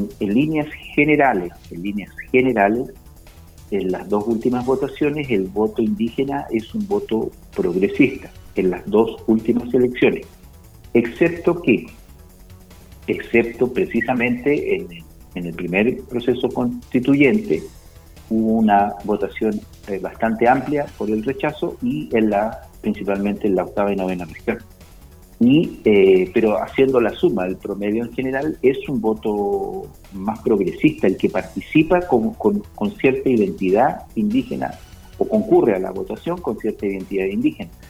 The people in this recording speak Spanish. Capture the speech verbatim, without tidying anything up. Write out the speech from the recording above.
En líneas generales, en líneas generales, en las dos últimas votaciones, el voto indígena es un voto progresista, en las dos últimas elecciones, excepto que, excepto precisamente en, en el primer proceso constituyente, hubo una votación eh, bastante amplia por el rechazo y en la, principalmente en la octava y novena región. Y, eh, pero haciendo la suma, el promedio en general es un voto más progresista, el que participa con, con, con cierta identidad indígena o concurre a la votación con cierta identidad indígena.